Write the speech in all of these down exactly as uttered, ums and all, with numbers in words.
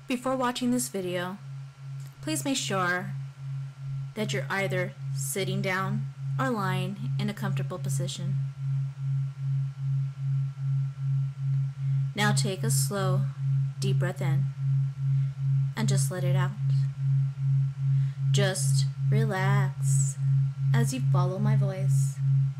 Before watching this video, please make sure that you're either sitting down or lying in a comfortable position. Now take a slow, deep breath in and just let it out. Just relax as you follow my voice.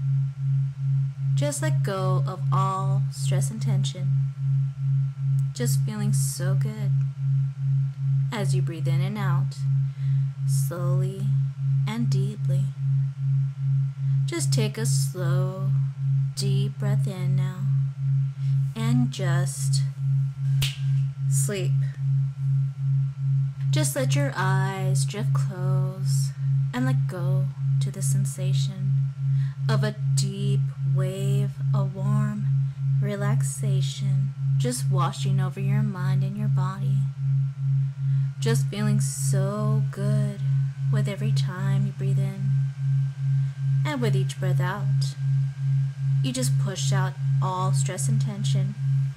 Just let go of all stress and tension. Just feeling so good as you breathe in and out, slowly and deeply. Just take a slow, deep breath in now and just sleep. Just let your eyes drift close and let go to the sensation of a deep wave of warm relaxation just washing over your mind and your body. Just feeling so good with every time you breathe in. And with each breath out, you just push out all stress and tension.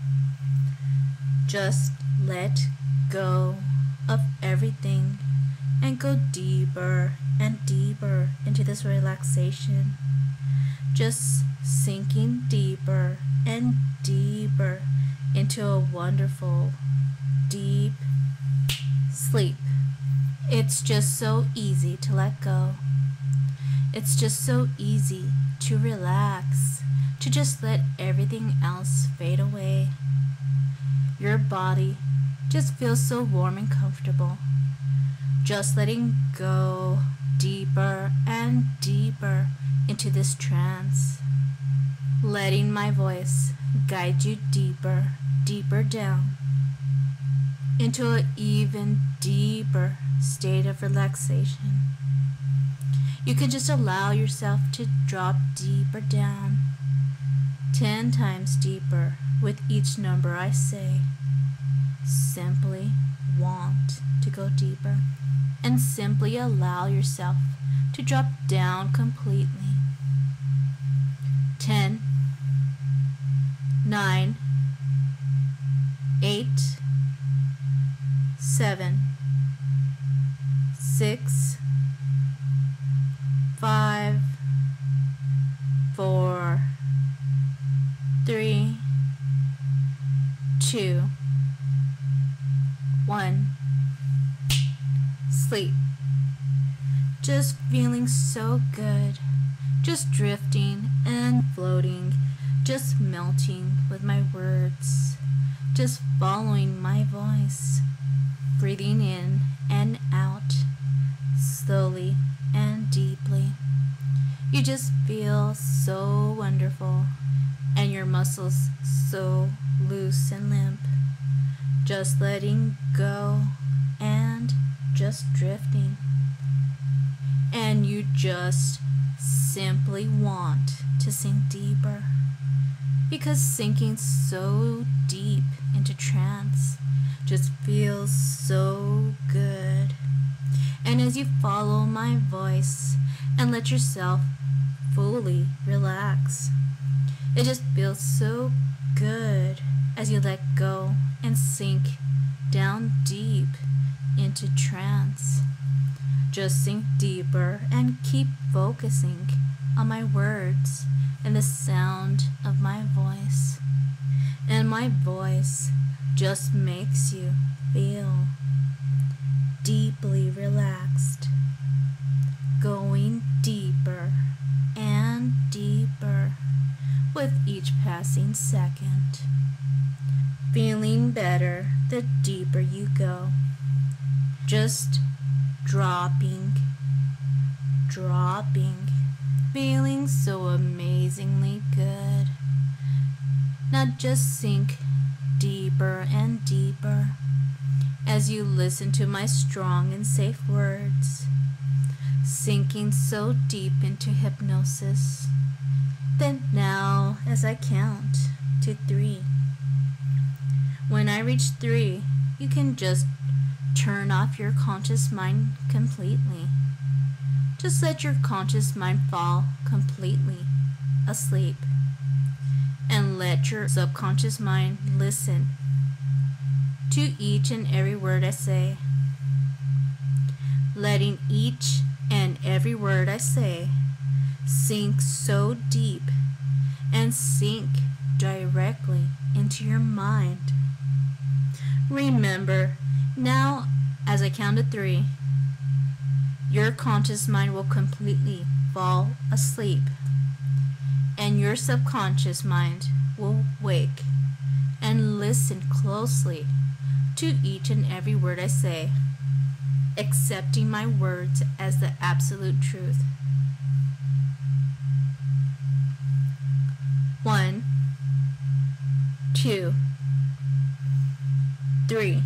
Just let go of everything and go deeper and deeper into this relaxation. Just sinking deeper and deeper into a wonderful, deep sleep. It's just so easy to let go. It's just so easy to relax, to just let everything else fade away. Your body just feels so warm and comfortable. Just letting go deeper and deeper into this trance. Letting my voice guide you deeper, deeper down into an even deeper state of relaxation. You can just allow yourself to drop deeper down, ten times deeper with each number I say. Simply want to go deeper and simply allow yourself to drop down completely. Ten, nine, eight, seven, six, five, four, three, two, one. Sleep. Just feeling so good. Just drifting and floating. Just melting with my words. Just following my voice. Breathing in and out. Slowly and deeply. You just feel so wonderful. And your muscles so loose and limp. Just letting go and just drifting. And you just simply want to sink deeper, because sinking so deep into trance just feels so good. And as you follow my voice and let yourself fully relax, it just feels so good as you let go and sink down deep into trance. Just sink deeper and keep focusing on my words and the sound of my voice. And my voice just makes you feel deeply relaxed, going deeper and deeper with each passing second. Feeling better the deeper you go. Just dropping, dropping, feeling so amazingly good. Now just sink deeper and deeper as you listen to my strong and safe words, sinking so deep into hypnosis. Then now, as I count to three, when I reach three, you can just turn off your conscious mind completely. Just let your conscious mind fall completely asleep and let your subconscious mind listen to each and every word I say, letting each and every word I say sink so deep and sink directly into your mind. Remember, now as I count to three, your conscious mind will completely fall asleep, and your subconscious mind will wake and listen closely to each and every word I say, accepting my words as the absolute truth. One, two, three.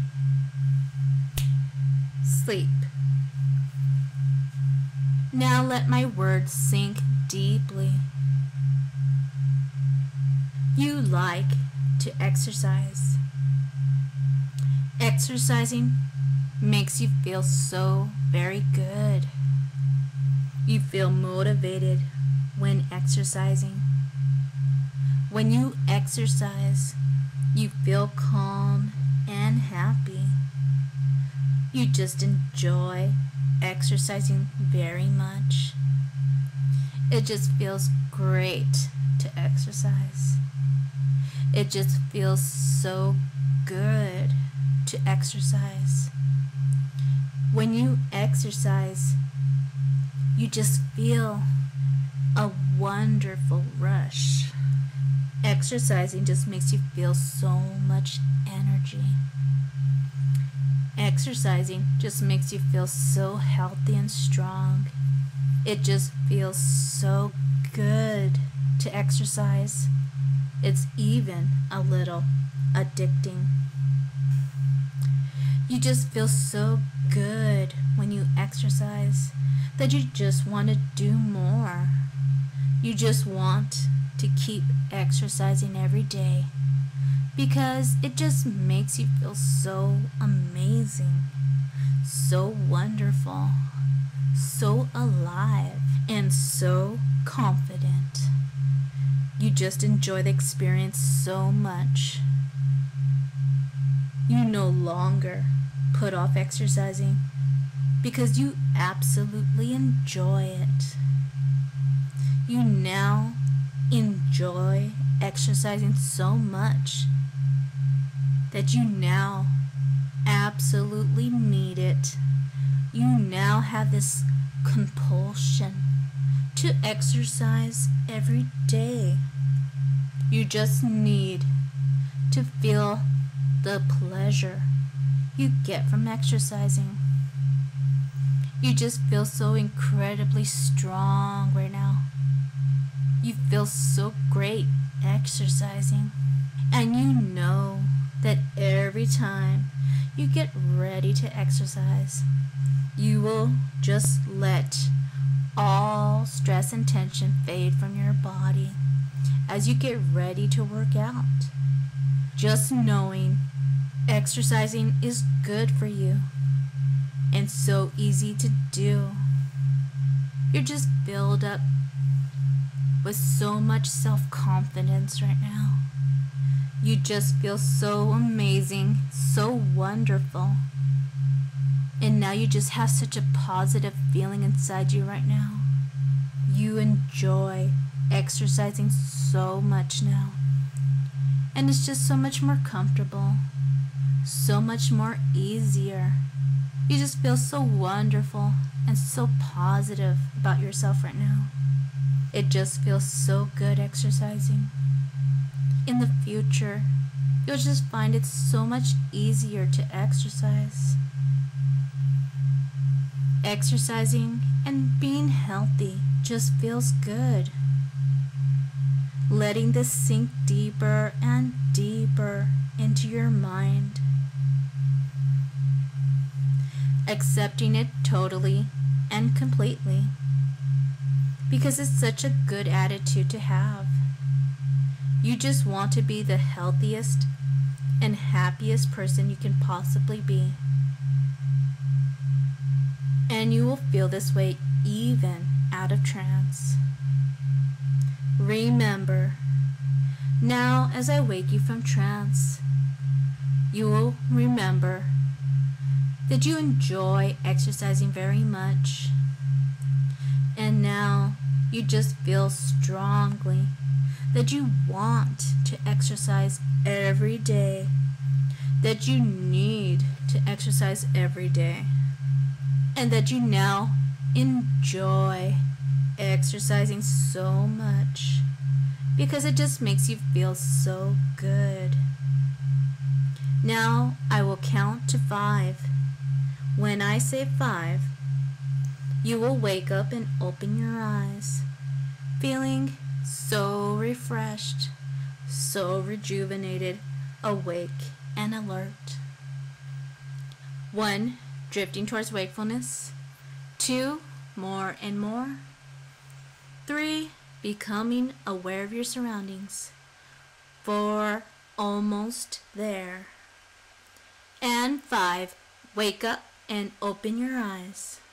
Sleep. Now let my words sink deeply. You like to exercise. Exercising makes you feel so very good. You feel motivated when exercising. When you exercise, you feel calm and happy. You just enjoy exercising very much. It just feels great to exercise. It just feels so good to exercise. When you exercise, you just feel a wonderful rush. Exercising just makes you feel so much energy. Exercising just makes you feel so healthy and strong. It just feels so good to exercise. It's even a little addicting. You just feel so good when you exercise that you just want to do more. You just want to keep exercising every day because it just makes you feel so amazing, so wonderful, so alive, and so confident. You just enjoy the experience so much. You no longer put off exercising because you absolutely enjoy it. You now enjoy exercising so much that you now absolutely need it. You now have this compulsion to exercise every day. You just need to feel the pleasure you get from exercising. You just feel so incredibly strong right now. You feel so great exercising. And you know that every time you get ready to exercise, you will just let all stress and tension fade from your body as you get ready to work out. Just knowing exercising is good for you and so easy to do. You're just filled up with so much self-confidence right now. You just feel so amazing, so wonderful. And now you just have such a positive feeling inside you right now. You enjoy exercising so much now. And it's just so much more comfortable, so much more easier. You just feel so wonderful and so positive about yourself right now. It just feels so good exercising. In the future, you'll just find it so much easier to exercise. Exercising and being healthy just feels good. Letting this sink deeper and deeper into your mind. Accepting it totally and completely. Because it's such a good attitude to have. You just want to be the healthiest and happiest person you can possibly be. And you will feel this way even out of trance. Remember, now as I wake you from trance, you will remember that you enjoy exercising very much. And now you just feel strongly that you want to exercise every day, that you need to exercise every day, and that you now enjoy exercising so much because it just makes you feel so good. Now I will count to five. When I say five, you will wake up and open your eyes, feeling so refreshed, so rejuvenated, awake and alert. One, drifting towards wakefulness. Two, more and more. Three, becoming aware of your surroundings. Four, almost there. And five, wake up and open your eyes.